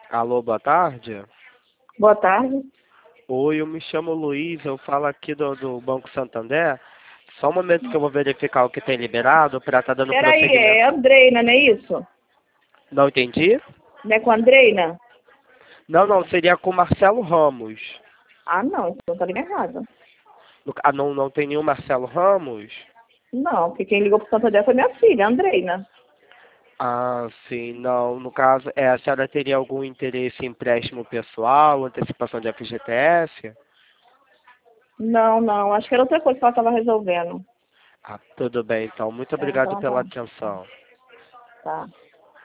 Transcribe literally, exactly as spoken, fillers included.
Alô, boa tarde. Boa tarde. Oi, eu me chamo Luiz, eu falo aqui do, do Banco Santander. Só um momento que eu vou verificar o que tem liberado para estar dando Peraí, é prosseguimento. Andreina, não é isso? Não entendi? Não é com a Andreina? Não, não, seria com Marcelo Ramos. Ah, não, então tá ligado errado. No- Ah, não, não tem nenhum Marcelo Ramos? Não, porque quem ligou pro Santander foi minha filha, a Andreina. Ah, sim, não. No caso, é, a senhora teria algum interesse em empréstimo pessoal, antecipação de F G T S? Não, não, acho que era outra coisa que ela tava resolvendo. Ah, tudo bem, então. Muito É, obrigado então pela tá. atenção. Tá.